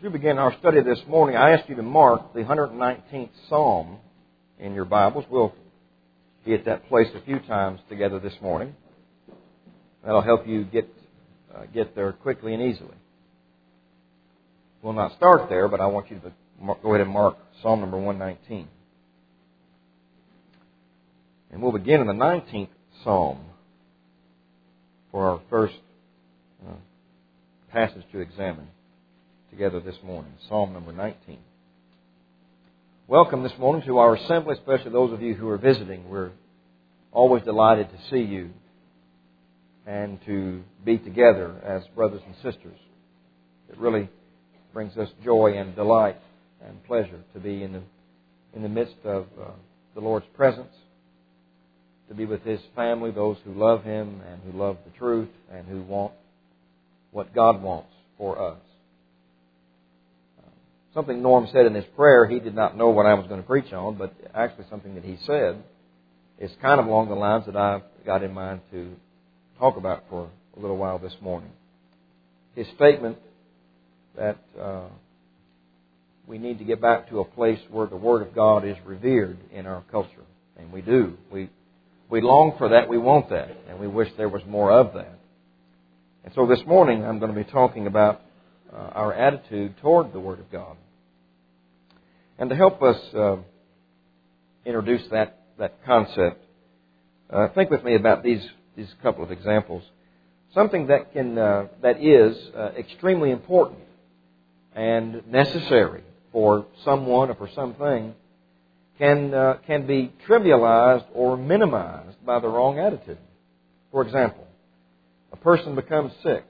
As we begin our study this morning, I asked you to mark the 119th Psalm in your Bibles. We'll be at that place a few times together this morning. That'll help you get there quickly and easily. We'll not start there, but I want you to go ahead and mark Psalm number 119. And we'll begin in the 19th Psalm for our first passage to examine together this morning. Psalm number 19. Welcome this morning to our assembly, especially those of you who are visiting. We're always delighted to see you and to be together as brothers and sisters. It really brings us joy and delight and pleasure to be in the midst of the Lord's presence, to be with His family, those who love Him and who love the truth and who want what God wants for us. Something Norm said in his prayer, he did not know what I was going to preach on, but actually something that he said is kind of along the lines that I've got in mind to talk about for a little while this morning. His statement that we need to get back to a place where the Word of God is revered in our culture. And we do. We long for that, we want that, and we wish there was more of that. And so this morning I'm going to be talking about our attitude toward the Word of God. And to help us introduce that concept, think with me about these couple of examples. Something that is extremely important and necessary for someone or for something can be trivialized or minimized by the wrong attitude. For example, a person becomes sick.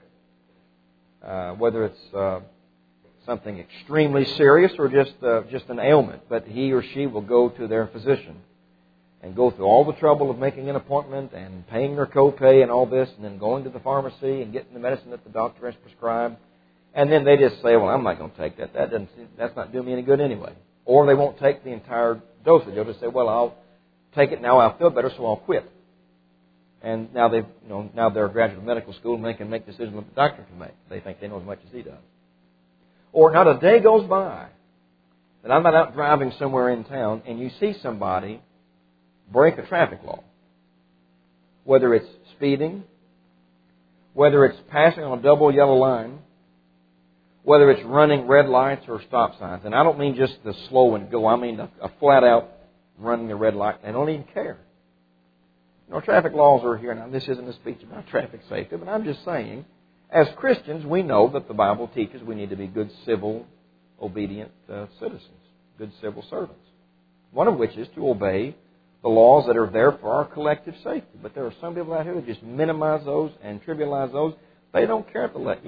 Whether it's something extremely serious or just an ailment, but he or she will go to their physician and go through all the trouble of making an appointment and paying their copay and all this, and then going to the pharmacy and getting the medicine that the doctor has prescribed, and then they just say, "Well, I'm not going to take that. That's not doing me any good anyway." Or they won't take the entire dosage. They'll just say, "Well, I'll take it now. I feel better, so I'll quit." And now they're a graduate of medical school and they can make decisions that the doctor can make. They think they know as much as he does. Or not a day goes by that I'm not out driving somewhere in town and you see somebody break a traffic law. Whether it's speeding, whether it's passing on a double yellow line, whether it's running red lights or stop signs. And I don't mean just the slow and go. I mean a flat out running a red light. They don't even care. Traffic laws are here. Now, this isn't a speech about traffic safety, but I'm just saying, as Christians, we know that the Bible teaches we need to be good, civil, obedient citizens, good civil servants, one of which is to obey the laws that are there for our collective safety. But there are some people out here who just minimize those and trivialize those. They don't care if the light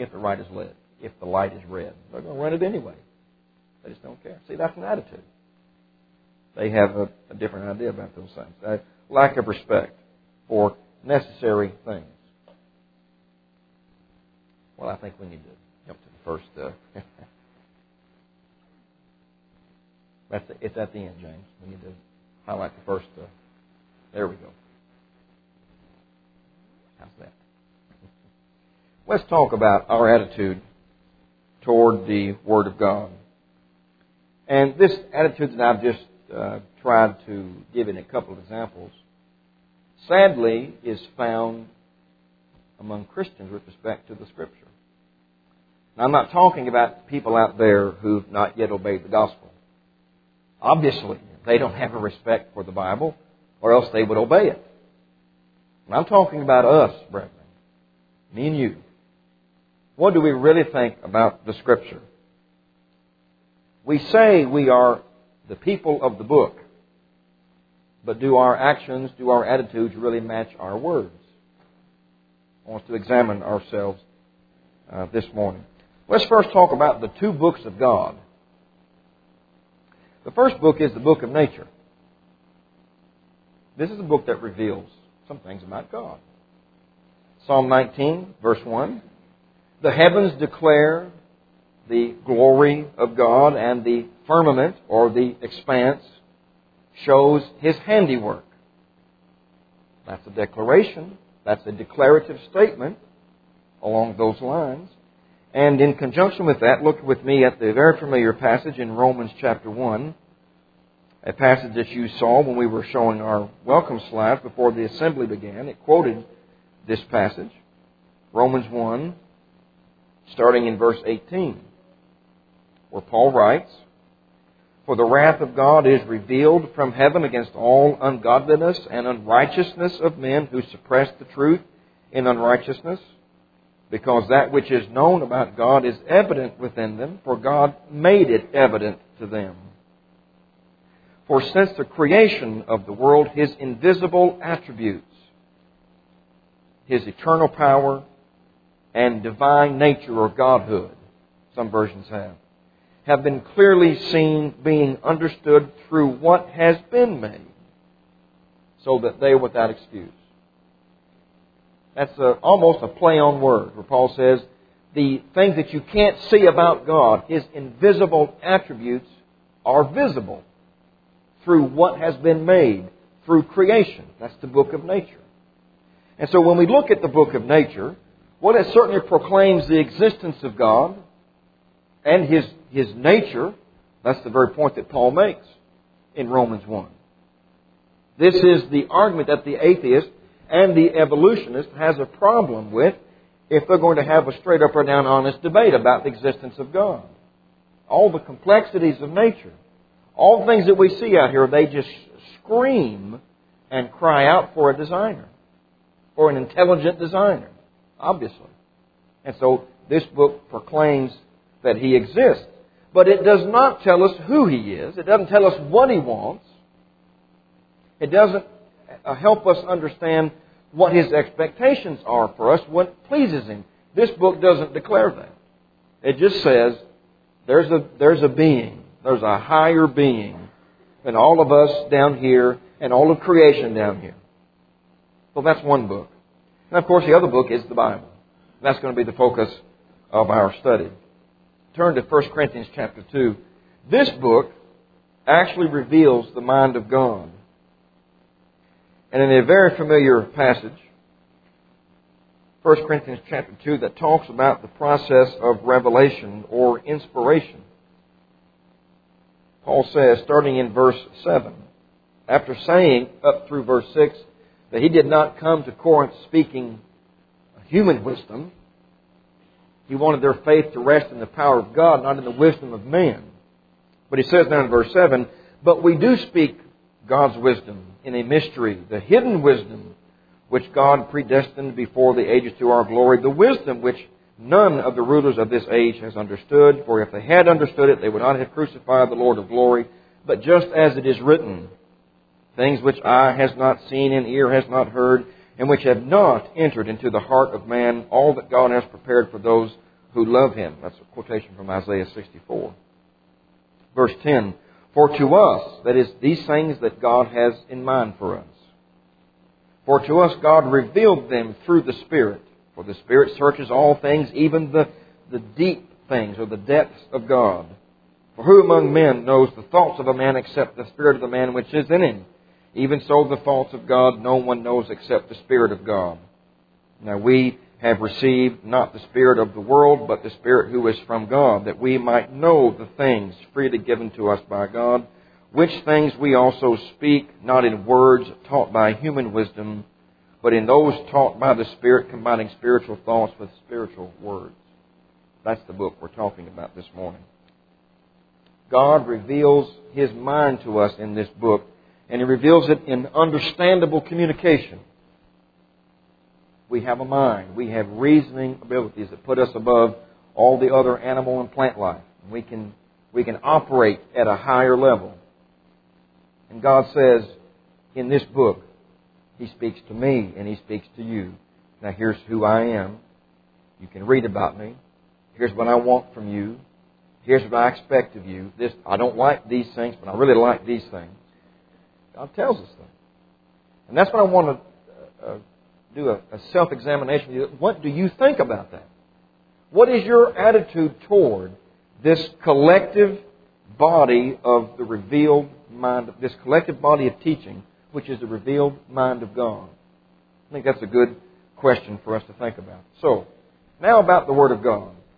is red. They're going to run it anyway. They just don't care. See, that's an attitude. They have a different idea about those things. Lack of respect for necessary things. Well, I think we need to jump to the first. It's at the end, James. We need to highlight the first. There we go. How's that? Let's talk about our attitude toward the Word of God. And this attitude that I've just tried to give in a couple of examples, sadly, is found among Christians with respect to the Scripture. Now, I'm not talking about people out there who've not yet obeyed the gospel. Obviously, they don't have a respect for the Bible, or else they would obey it. And I'm talking about us, brethren, me and you. What do we really think about the Scripture? We say we are the people of the book. But do our actions, do our attitudes really match our words? I want us to examine ourselves this morning. Let's first talk about the two books of God. The first book is the book of nature. This is a book that reveals some things about God. Psalm 19, verse 1. The heavens declare the glory of God, and the firmament, or the expanse, shows His handiwork. That's a declaration. That's a declarative statement along those lines. And in conjunction with that, look with me at the very familiar passage in Romans chapter 1, a passage that you saw when we were showing our welcome slides before the assembly began. It quoted this passage, Romans 1, starting in verse 18, where Paul writes, "For the wrath of God is revealed from heaven against all ungodliness and unrighteousness of men who suppress the truth in unrighteousness, because that which is known about God is evident within them, for God made it evident to them. For since the creation of the world, His invisible attributes, His eternal power and divine nature or godhood," some versions have been clearly seen, being understood through what has been made, so that they are without excuse. That's almost a play on words, where Paul says the things that you can't see about God, His invisible attributes, are visible through what has been made, through creation. That's the book of nature. And so when we look at the book of nature, well, it certainly proclaims the existence of God and His nature. That's the very point that Paul makes in Romans 1. This is the argument that the atheist and the evolutionist has a problem with if they're going to have a straight up or down honest debate about the existence of God. All the complexities of nature, all the things that we see out here, they just scream and cry out for a designer, or an intelligent designer, obviously. And so this book proclaims that He exists. But it does not tell us who He is. It doesn't tell us what He wants. It doesn't help us understand what His expectations are for us, what pleases Him. This book doesn't declare that. It just says there's a being. There's a higher being than all of us down here and all of creation down here. So that's one book. And of course the other book is the Bible. That's going to be the focus of our study. Turn to 1 Corinthians chapter 2. This book actually reveals the mind of God. And in a very familiar passage, 1 Corinthians chapter 2, that talks about the process of revelation or inspiration. Paul says, starting in verse 7, after saying up through verse 6 that he did not come to Corinth speaking human wisdom, he wanted their faith to rest in the power of God, not in the wisdom of man. But he says now in verse 7, "But we do speak God's wisdom in a mystery, the hidden wisdom which God predestined before the ages to our glory, the wisdom which none of the rulers of this age has understood. For if they had understood it, they would not have crucified the Lord of glory. But just as it is written, things which eye has not seen and ear has not heard, and which have not entered into the heart of man, all that God has prepared for those who love Him." That's a quotation from Isaiah 64. Verse 10, "For to us," that is, these things that God has in mind for us, "for to us God revealed them through the Spirit. For the Spirit searches all things, even the deep things, or the depths of God. For who among men knows the thoughts of a man except the spirit of the man which is in him? Even so the thoughts of God no one knows except the Spirit of God. Now we have received not the spirit of the world, but the Spirit who is from God, that we might know the things freely given to us by God, which things we also speak, not in words taught by human wisdom, but in those taught by the Spirit, combining spiritual thoughts with spiritual words." That's the book we're talking about this morning. God reveals His mind to us in this book, and He reveals it in understandable communication. We have a mind. We have reasoning abilities that put us above all the other animal and plant life. We can operate at a higher level. And God says in this book, He speaks to me and He speaks to you. Now here's who I am. You can read about me. Here's what I want from you. Here's what I expect of you. I don't like these things, but I really like these things. God tells us that. And that's what I want to do a self-examination with you. What do you think about that? What is your attitude toward this collective body of the revealed mind, this collective body of teaching, which is the revealed mind of God? I think that's a good question for us to think about. So, now about the Word of God.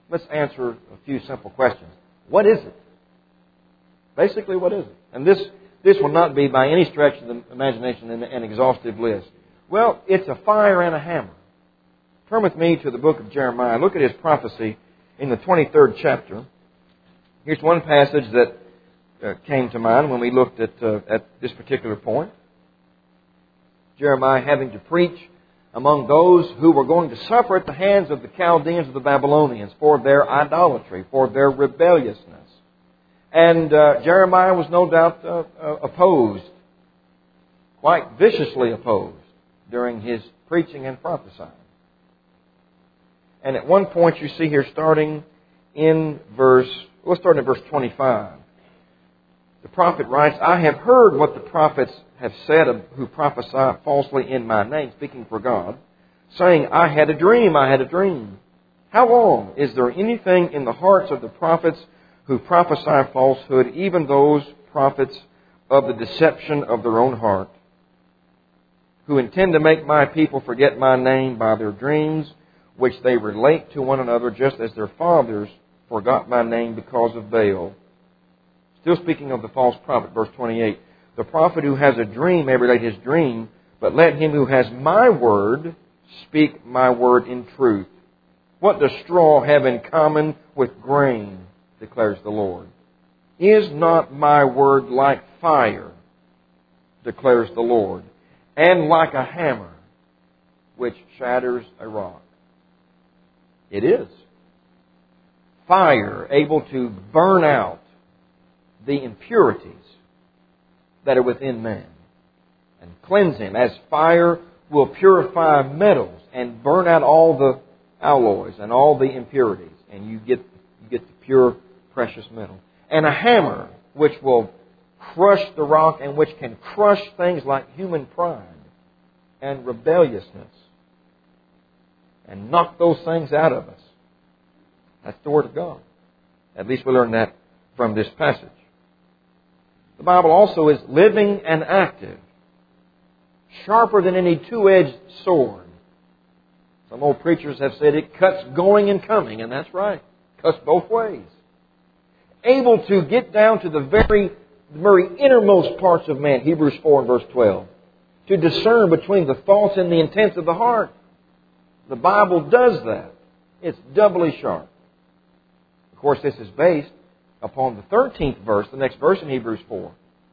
let's answer a few simple questions. What is it? Basically, what is it? And this will not be by any stretch of the imagination an exhaustive list. Well, it's a fire and a hammer. Turn with me to the book of Jeremiah. Look at his prophecy in the 23rd chapter. Here's one passage that came to mind when we looked at this particular point. Jeremiah having to preach among those who were going to suffer at the hands of the Chaldeans of the Babylonians for their idolatry, for their rebelliousness. And Jeremiah was no doubt opposed, quite viciously opposed, during his preaching and prophesying. And at one point you see here starting in let's start in verse 25. The prophet writes, I have heard what the prophets have said who prophesy falsely in my name, speaking for God, saying, I had a dream, I had a dream. How long? Is there anything in the hearts of the prophets who prophesy falsehood, even those prophets of the deception of their own heart, who intend to make my people forget my name by their dreams, which they relate to one another, just as their fathers forgot my name because of Baal. Still speaking of the false prophet, verse 28. The prophet who has a dream may relate his dream, but let him who has my word speak my word in truth. What does straw have in common with grain, declares the Lord? Is not my word like fire, declares the Lord, and like a hammer which shatters a rock? It is. Fire able to burn out the impurities that are within man and cleanse him, as fire will purify metals and burn out all the alloys and all the impurities, and you get the pure, precious metal. And a hammer which will crush the rock and which can crush things like human pride and rebelliousness and knock those things out of us. That's the Word of God. At least we learn that from this passage. The Bible also is living and active, sharper than any two-edged sword. Some old preachers have said it cuts going and coming, and that's right. It cuts both ways. Able to get down to the very innermost parts of man, Hebrews 4 and verse 12. To discern between the thoughts and the intents of the heart. The Bible does that. It's doubly sharp. Of course, this is based upon the 13th verse, the next verse in Hebrews 4.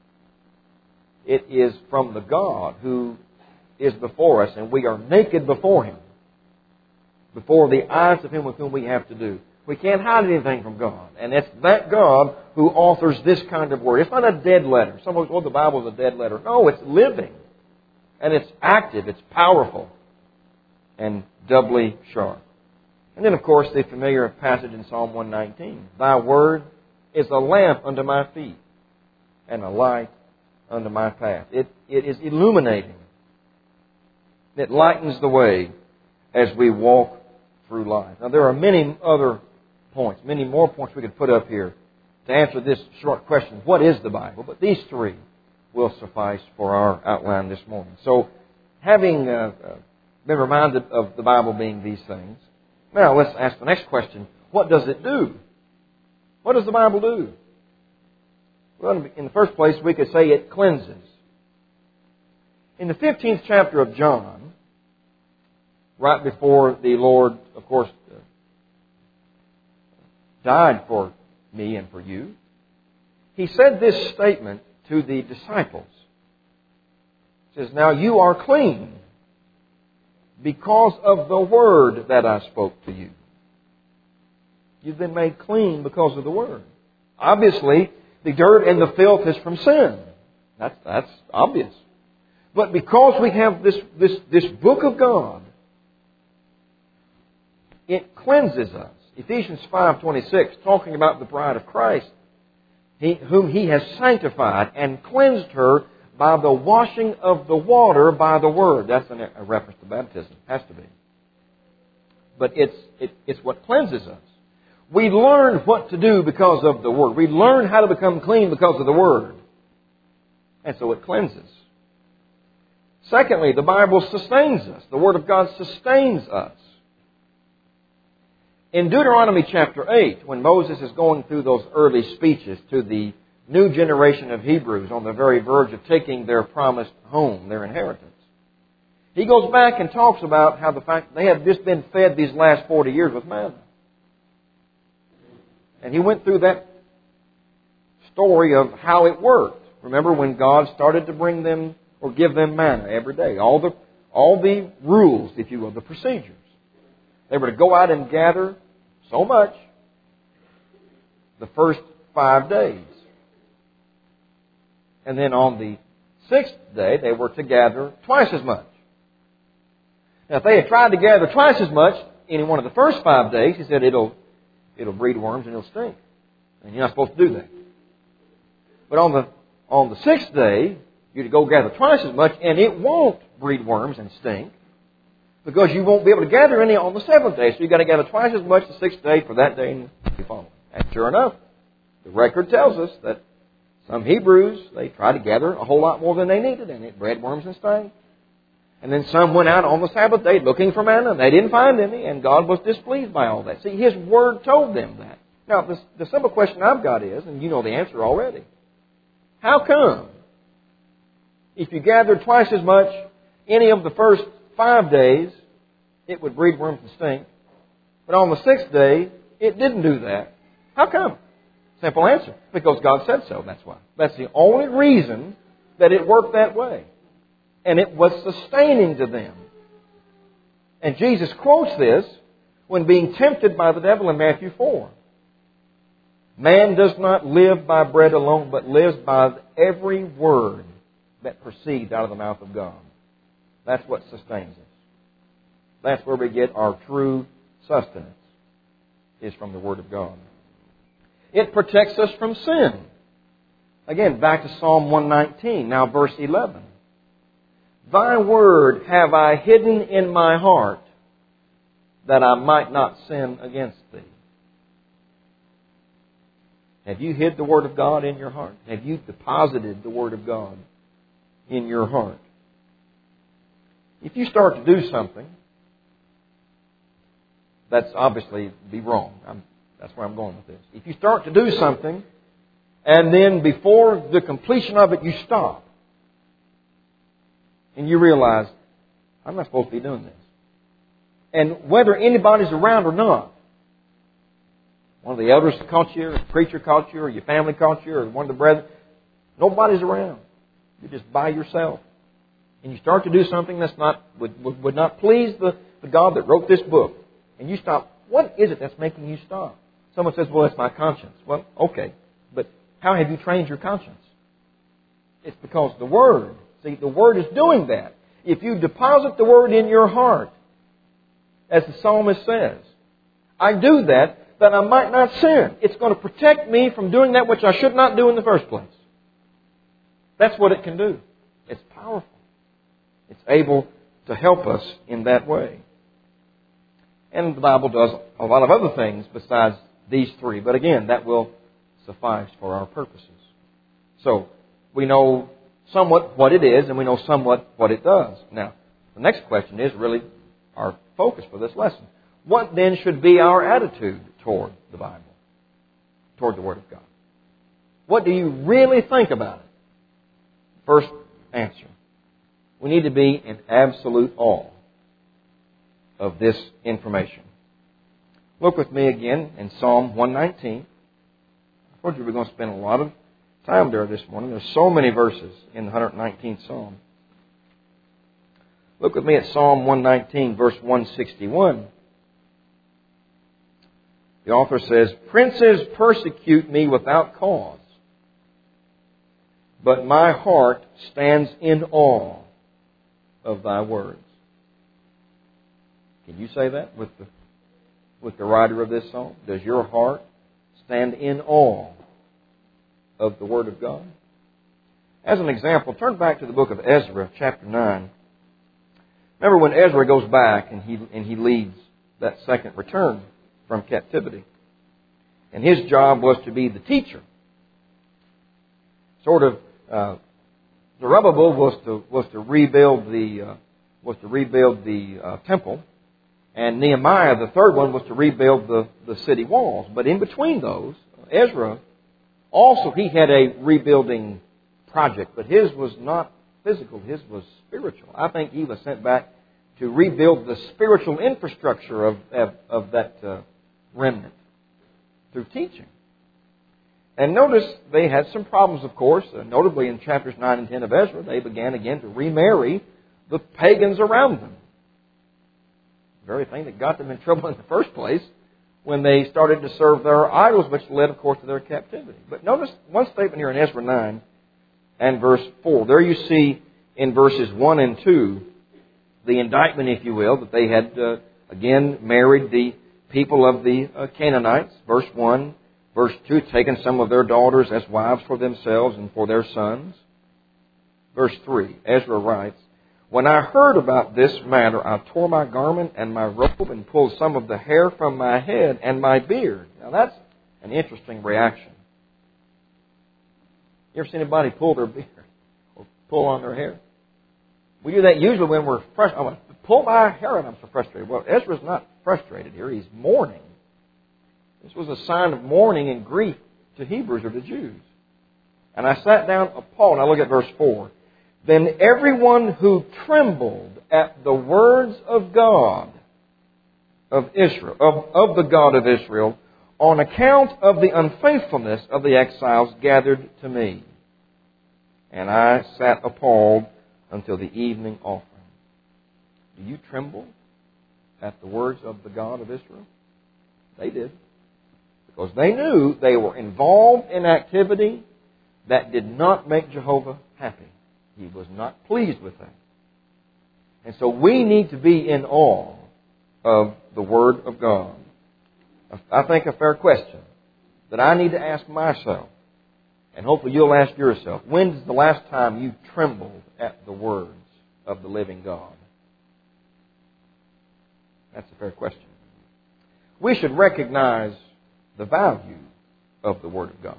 It is from the God who is before us, and we are naked before Him, before the eyes of Him with whom we have to do. We can't hide anything from God. And it's that God who authors this kind of word. It's not a dead letter. Someone goes, the Bible is a dead letter. No, it's living. And it's active. It's powerful. And doubly sharp. And then, of course, the familiar passage in Psalm 119. Thy word is a lamp unto my feet and a light unto my path. It is illuminating. It lightens the way as we walk through life. Now, there are many other points, many more points we could put up here to answer this short question, what is the Bible? But these three will suffice for our outline this morning. So, having been reminded of the Bible being these things, now let's ask the next question. What does it do? What does the Bible do? Well, in the first place, we could say it cleanses. In the 15th chapter of John, right before the Lord, of course, died for me and for you, He said this statement to the disciples. He says, now you are clean because of the word that I spoke to you. You've been made clean because of the word. Obviously, the dirt and the filth is from sin. That's obvious. But because we have this book of God, it cleanses us. Ephesians 5:26, talking about the bride of Christ, whom He has sanctified and cleansed her by the washing of the water by the Word. That's a reference to baptism. It has to be. But it's what cleanses us. We learn what to do because of the Word. We learn how to become clean because of the Word. And so it cleanses. Secondly, the Bible sustains us. The Word of God sustains us. In Deuteronomy chapter 8, when Moses is going through those early speeches to the new generation of Hebrews on the very verge of taking their promised home, their inheritance, he goes back and talks about how the fact they have just been fed these last 40 years with manna. And he went through that story of how it worked. Remember when God started to bring them or give them manna every day. All the rules, if you will, the procedures. They were to go out and gather so much the first 5 days. And then on the 6th day, they were to gather twice as much. Now, if they had tried to gather twice as much in one of the first 5 days, he said it'll breed worms and it'll stink. And you're not supposed to do that. But on the 6th day, you're to go gather twice as much, and it won't breed worms and stink, because you won't be able to gather any on the 7th day. So you've got to gather twice as much the 6th day for that day and the following. And sure enough, the record tells us that some Hebrews, they tried to gather a whole lot more than they needed, and it bred worms and stank. And then some went out on the Sabbath day looking for manna, and they didn't find any, and God was displeased by all that. See, His Word told them that. Now, the simple question I've got is, and you know the answer already, how come, if you gathered twice as much any of the first 5 days, it would breed worms and stink, but on the 6th day, it didn't do that? How come? Simple answer. Because God said so, that's why. That's the only reason that it worked that way. And it was sustaining to them. And Jesus quotes this when being tempted by the devil in Matthew 4. Man does not live by bread alone, but lives by every word that proceeds out of the mouth of God. That's what sustains us. That's where we get our true sustenance, is from the Word of God. It protects us from sin. Again, back to Psalm 119, now verse 11. Thy word have I hidden in my heart, that I might not sin against Thee. Have you hid the Word of God in your heart? Have you deposited the Word of God in your heart? If you start to do something, that's obviously be wrong. That's where I'm going with this. If you start to do something, and then before the completion of it, you stop, and you realize, I'm not supposed to be doing this. And whether anybody's around or not, one of the elders caught you, or a preacher caught you, or your family caught you, or one of the brethren, nobody's around. You're just by yourself. And you start to do something that's would not please the God that wrote this book. And you stop. What is it that's making you stop? Someone says, well, it's my conscience. Well, okay. But how have you trained your conscience? It's because the Word. See, the Word is doing that. If you deposit the Word in your heart, as the psalmist says, I do that I might not sin. It's going to protect me from doing that which I should not do in the first place. That's what it can do. It's powerful. It's able to help us in that way. And the Bible does a lot of other things besides these three. But again, that will suffice for our purposes. So, we know somewhat what it is, and we know somewhat what it does. Now, the next question is really our focus for this lesson. What then should be our attitude toward the Bible, toward the Word of God? What do you really think about it? First answer. We need to be in absolute awe of this information. Look with me again in Psalm 119. I told you we're going to spend a lot of time there this morning. There's so many verses in the 119th Psalm. Look with me at Psalm 119, verse 161. The author says, Princes persecute me without cause, but my heart stands in awe of Thy words. Can you say that with the writer of this song? Does your heart stand in awe of the Word of God? As an example, turn back to the book of Ezra, chapter 9. Remember when Ezra goes back and he leads that second return from captivity. And his job was to be the teacher. Zerubbabel was to rebuild the temple, And Nehemiah, the third one, was to rebuild the city walls. But in between those, Ezra, also he had a rebuilding project. But his was not physical, his was spiritual. I think he was sent back to rebuild the spiritual infrastructure of that remnant through teaching. And notice they had some problems, of course. Notably in chapters 9 and 10 of Ezra, they began again to remarry the pagans around them. The very thing that got them in trouble in the first place when they started to serve their idols, which led, of course, to their captivity. But notice one statement here in Ezra 9 and verse 4. There you see in verses 1 and 2 the indictment, if you will, that they had, again, married the people of the Canaanites. Verse 1, verse 2, taken some of their daughters as wives for themselves and for their sons. Verse 3, Ezra writes, "When I heard about this matter, I tore my garment and my robe and pulled some of the hair from my head and my beard." Now that's an interesting reaction. You ever seen anybody pull their beard or pull on their hair? We do that usually when we're frustrated. I want to pull my hair and I'm so frustrated. Well, Ezra's not frustrated here. He's mourning. This was a sign of mourning and grief to Hebrews or to Jews. And I sat down appalled. Now look at verse 4. "Then everyone who trembled at the words of God of Israel, of the God of Israel, on account of the unfaithfulness of the exiles, gathered to me. And I sat appalled until the evening offering." Do you tremble at the words of the God of Israel? They did. Because they knew they were involved in activity that did not make Jehovah happy. He was not pleased with that. And so we need to be in awe of the Word of God. I think a fair question that I need to ask myself, and hopefully you'll ask yourself, when is the last time you trembled at the words of the living God? That's a fair question. We should recognize the value of the Word of God.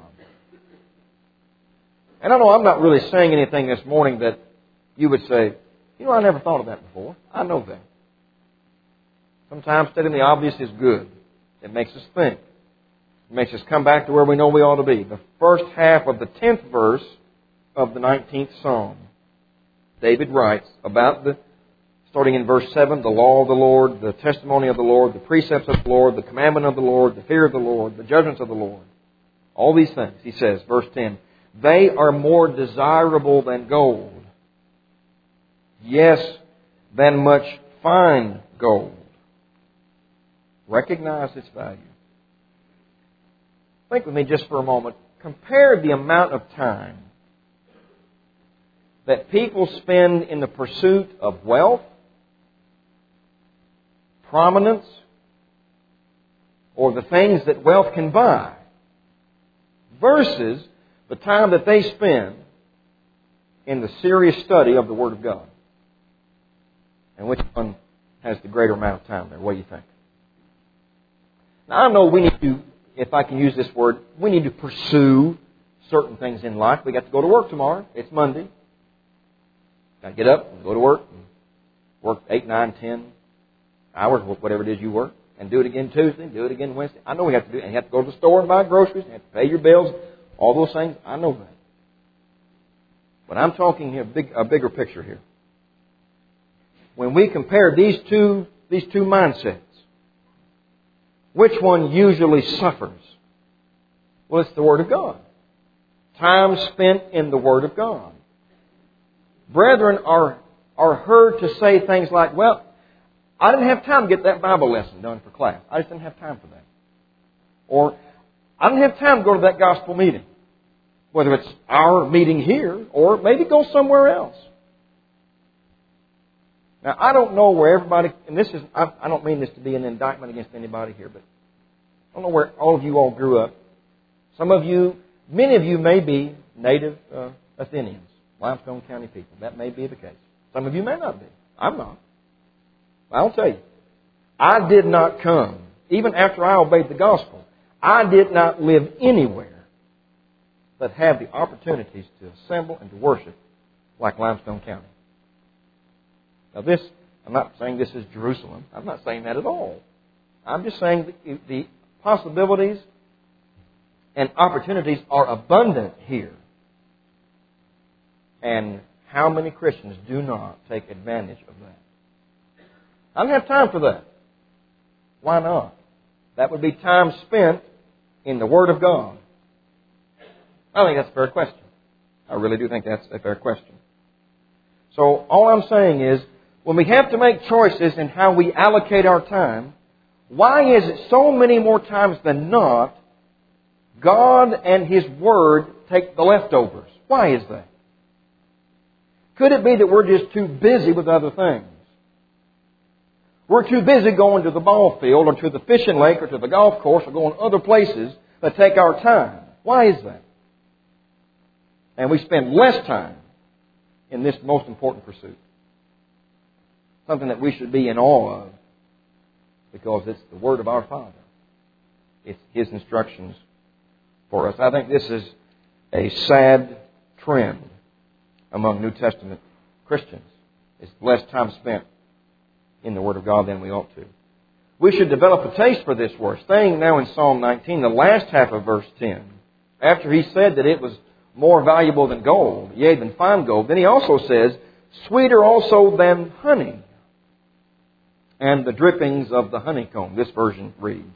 And I know I'm not really saying anything this morning that you would say, "You know, I never thought of that before." I know that. Sometimes stating the obvious is good. It makes us think. It makes us come back to where we know we ought to be. The first half of the 10th verse of the 19th Psalm. David writes about starting in verse 7, the law of the Lord, the testimony of the Lord, the precepts of the Lord, the commandment of the Lord, the fear of the Lord, the judgments of the Lord. All these things, he says, verse 10, "They are more desirable than gold. Yes, than much fine gold." Recognize its value. Think with me just for a moment. Compare the amount of time that people spend in the pursuit of wealth, prominence, or the things that wealth can buy, versus the time that they spend in the serious study of the Word of God. And which one has the greater amount of time there? What do you think? Now, I know we need to, if I can use this word, we need to pursue certain things in life. We got to go to work tomorrow. It's Monday. Got to get up and go to work. And work 8, 9, 10 hours, whatever it is you work. And do it again Tuesday, do it again Wednesday. I know we have to do it. And you have to go to the store and buy groceries. And you have to pay your bills. All those things. I know that. But I'm talking here a bigger picture here. When we compare these two mindsets, which one usually suffers? Well, it's the Word of God. Time spent in the Word of God. Brethren are heard to say things like, "Well, I didn't have time to get that Bible lesson done for class. I just didn't have time for that." Or, "I didn't have time to go to that gospel meeting." Whether it's our meeting here or maybe go somewhere else. Now, I don't know where everybody, and this is, I don't mean this to be an indictment against anybody here, but I don't know where all of you all grew up. Some of you, many of you may be native Athenians, Limestone County people. That may be the case. Some of you may not be. I'm not. I'll tell you, I did not come, even after I obeyed the gospel, I did not live anywhere that have the opportunities to assemble and to worship like Limestone County. Now this, I'm not saying this is Jerusalem. I'm not saying that at all. I'm just saying that the possibilities and opportunities are abundant here. And how many Christians do not take advantage of that? I don't have time for that. Why not? That would be time spent in the Word of God. I think that's a fair question. I really do think that's a fair question. So all I'm saying is, when we have to make choices in how we allocate our time, why is it so many more times than not, God and His Word take the leftovers? Why is that? Could it be that we're just too busy with other things? We're too busy going to the ball field or to the fishing lake or to the golf course or going other places that take our time. Why is that? And we spend less time in this most important pursuit. Something that we should be in awe of, because it's the Word of our Father. It's His instructions for us. I think this is a sad trend among New Testament Christians. It's less time spent in the Word of God than we ought to. We should develop a taste for this word. Staying now in Psalm 19, the last half of verse 10, after he said that it was more valuable than gold, yea, than fine gold, then he also says, sweeter also than honey, and the drippings of the honeycomb. This version reads.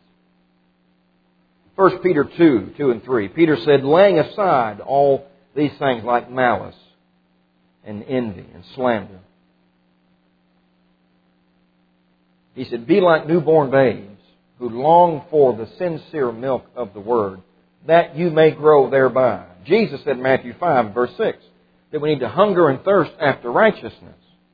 1 Peter 2, 2 and 3. Peter said, laying aside all these things like malice and envy and slander. He said, be like newborn babes who long for the sincere milk of the Word, that you may grow thereby. Jesus said in Matthew 5, verse 6, that we need to hunger and thirst after righteousness.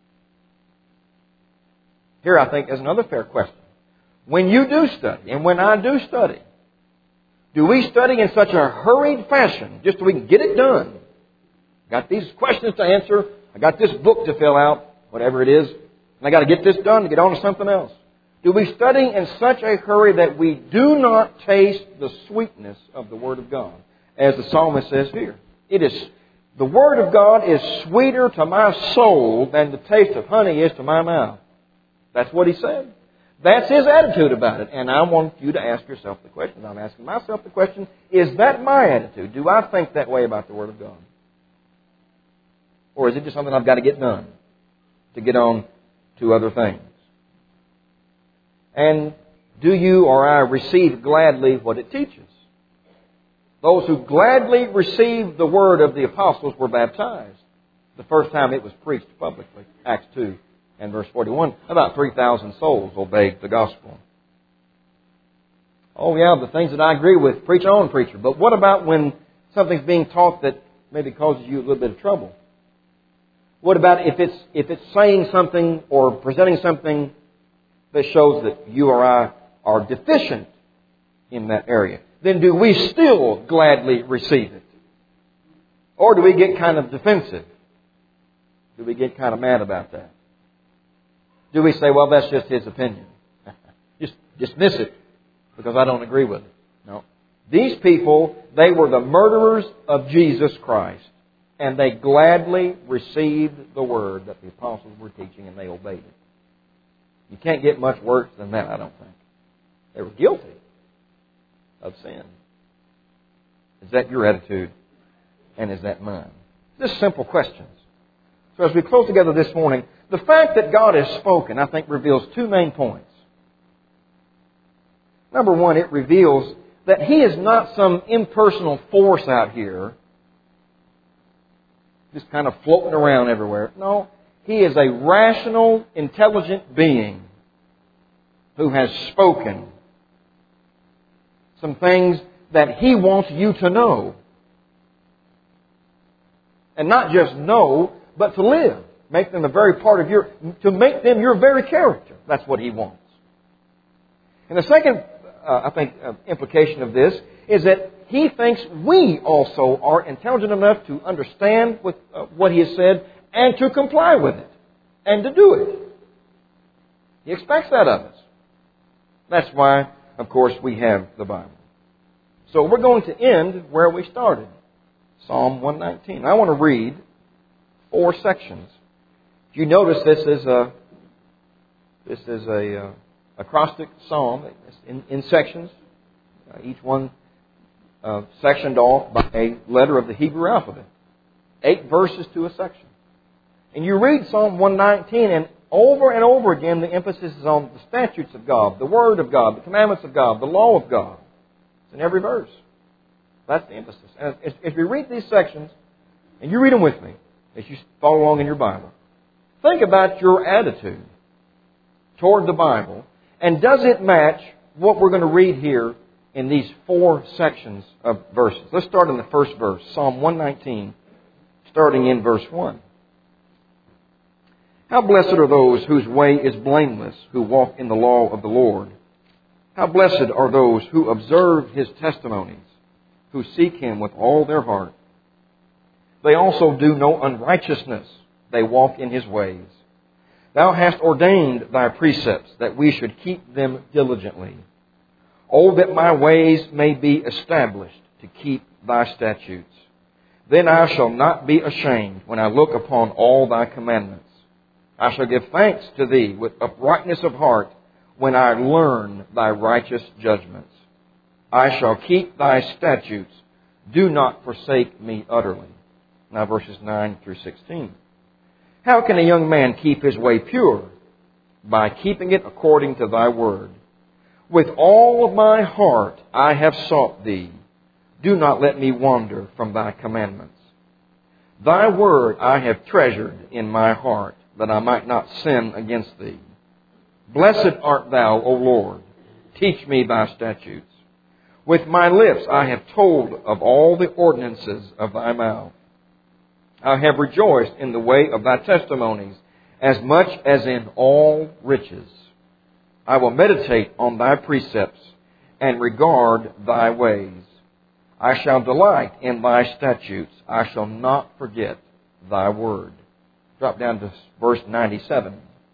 Here I think is another fair question. When you do study, and when I do study, do we study in such a hurried fashion just so we can get it done? Got these questions to answer. I got this book to fill out, whatever it is. And I got to get this done to get on to something else. Do we study in such a hurry that we do not taste the sweetness of the Word of God? As the psalmist says here. The Word of God is sweeter to my soul than the taste of honey is to my mouth. That's what he said. That's his attitude about it. And I want you to ask yourself the question. I'm asking myself the question, is that my attitude? Do I think that way about the Word of God? Or is it just something I've got to get done to get on to other things? And do you or I receive gladly what it teaches? Those who gladly received the word of the apostles were baptized the first time it was preached publicly. Acts 2 and verse 41. About 3,000 souls obeyed the gospel. Oh yeah, the things that I agree with, preach on, preacher. But what about when something's being taught that maybe causes you a little bit of trouble? What about if it's saying something or presenting something that shows that you or I are deficient in that area? Then do we still gladly receive it? Or do we get kind of defensive? Do we get kind of mad about that? Do we say, well, that's just his opinion? Just dismiss it because I don't agree with it. No. These people, they were the murderers of Jesus Christ. And they gladly received the word that the apostles were teaching and they obeyed it. You can't get much worse than that, I don't think. They were guilty of sin. Is that your attitude? And is that mine? Just simple questions. So as we close together this morning, the fact that God has spoken, I think, reveals two main points. Number one, it reveals that He is not some impersonal force out here just kind of floating around everywhere. No, He is a rational, intelligent being who has spoken some things that He wants you to know. And not just know, but to live. Make them a very part of to make them your very character. That's what He wants. And the second, implication of this is that He thinks we also are intelligent enough to understand what He has said and to comply with it and to do it. He expects that of us. That's why, of course, we have the Bible. So we're going to end where we started, Psalm 119. I want to read 4 sections. If you notice, this is This is a acrostic psalm in sections, each one sectioned off by a letter of the Hebrew alphabet. 8 verses to a section. And you read Psalm 119, and over again the emphasis is on the statutes of God, the Word of God, the commandments of God, the law of God. It's in every verse. That's the emphasis. And if you read these sections, and you read them with me, as you follow along in your Bible, think about your attitude toward the Bible, and does it match what we're going to read here in these 4 sections of verses? Let's start in the first verse, Psalm 119, starting in verse 1. How blessed are those whose way is blameless, who walk in the law of the Lord. How blessed are those who observe His testimonies, who seek Him with all their heart. They also do no unrighteousness. They walk in His ways. Thou hast ordained Thy precepts, that we should keep them diligently. Oh, that my ways may be established, to keep Thy statutes. Then I shall not be ashamed when I look upon all Thy commandments. I shall give thanks to Thee with uprightness of heart when I learn Thy righteous judgments. I shall keep Thy statutes. Do not forsake me utterly. Now verses 9 through 16. How can a young man keep his way pure? By keeping it according to Thy word. With all of my heart I have sought Thee. Do not let me wander from Thy commandments. Thy word I have treasured in my heart, that I might not sin against Thee. Blessed art Thou, O Lord. Teach me Thy statutes. With my lips I have told of all the ordinances of Thy mouth. I have rejoiced in the way of Thy testimonies, as much as in all riches. I will meditate on Thy precepts and regard Thy ways. I shall delight in Thy statutes. I shall not forget Thy word. Drop down to verse 97.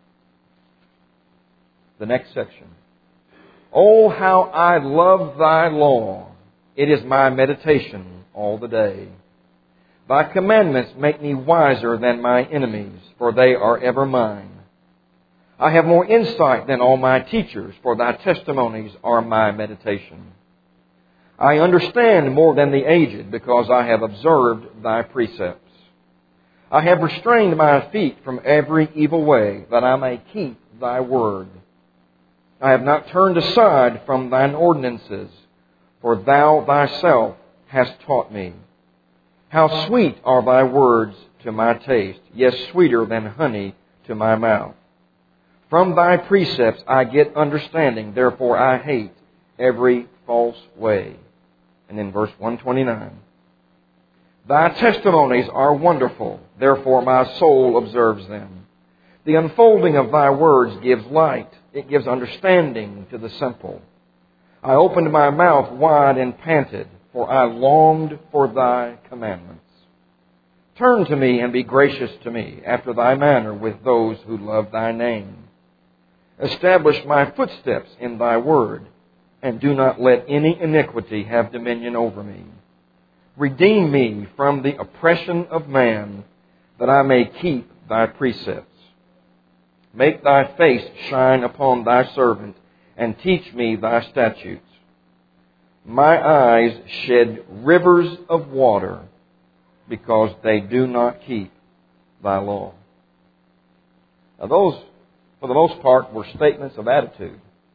The next section. Oh, how I love Thy law. It is my meditation all the day. Thy commandments make me wiser than my enemies, for they are ever mine. I have more insight than all my teachers, for Thy testimonies are my meditation. I understand more than the aged, because I have observed Thy precepts. I have restrained my feet from every evil way, that I may keep Thy word. I have not turned aside from Thine ordinances, for Thou Thyself hast taught me. How sweet are Thy words to my taste, yes, sweeter than honey to my mouth. From Thy precepts I get understanding, therefore I hate every false way. And in verse 129, Thy testimonies are wonderful, therefore my soul observes them. The unfolding of Thy words gives light, it gives understanding to the simple. I opened my mouth wide and panted, for I longed for Thy commandments. Turn to me and be gracious to me, after Thy manner with those who love Thy name. Establish my footsteps in Thy word, and do not let any iniquity have dominion over me. Redeem me from the oppression of man, that I may keep Thy precepts. Make Thy face shine upon Thy servant, and teach me Thy statutes. My eyes shed rivers of water, because they do not keep Thy law. Now those, for the most part, were statements of attitude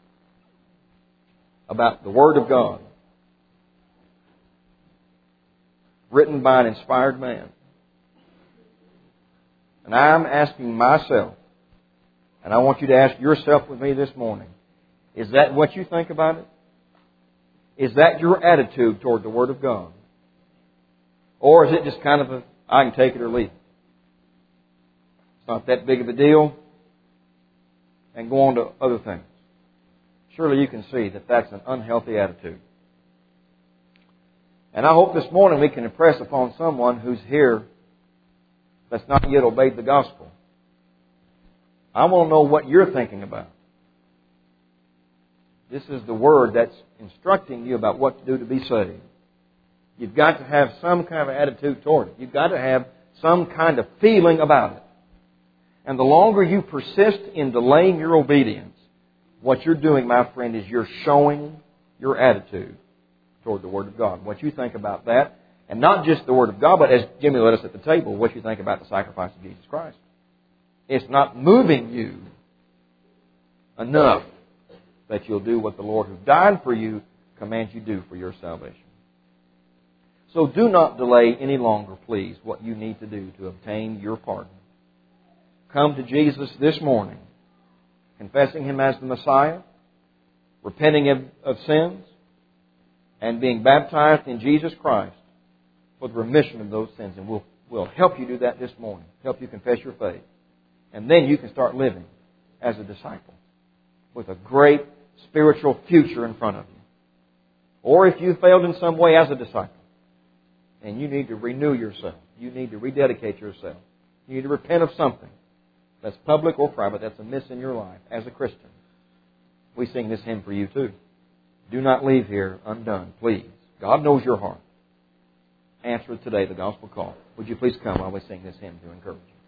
about the Word of God, written by an inspired man. And I'm asking myself, and I want you to ask yourself with me this morning, is that what you think about it? Is that your attitude toward the Word of God? Or is it just kind of a, I can take it or leave it? It's not that big of a deal, and go on to other things. Surely you can see that that's an unhealthy attitude. And I hope this morning we can impress upon someone who's here that's not yet obeyed the gospel. I want to know what you're thinking about. This is the Word that's instructing you about what to do to be saved. You've got to have some kind of attitude toward it. You've got to have some kind of feeling about it. And the longer you persist in delaying your obedience, what you're doing, my friend, is you're showing your attitude toward the Word of God. What you think about that, and not just the Word of God, but as Jimmy led us at the table, what you think about the sacrifice of Jesus Christ. It's not moving you enough that you'll do what the Lord who died for you commands you do for your salvation. So do not delay any longer, please, what you need to do to obtain your pardon. Come to Jesus this morning, confessing Him as the Messiah, repenting of sins, and being baptized in Jesus Christ for the remission of those sins. And we'll help you do that this morning, help you confess your faith. And then you can start living as a disciple with a great spiritual future in front of you. Or if you failed in some way as a disciple, and you need to renew yourself, you need to rededicate yourself, you need to repent of something that's public or private, that's amiss in your life as a Christian, we sing this hymn for you too. Do not leave here undone, please. God knows your heart. Answer it today, the gospel call. Would you please come while we sing this hymn to encourage you?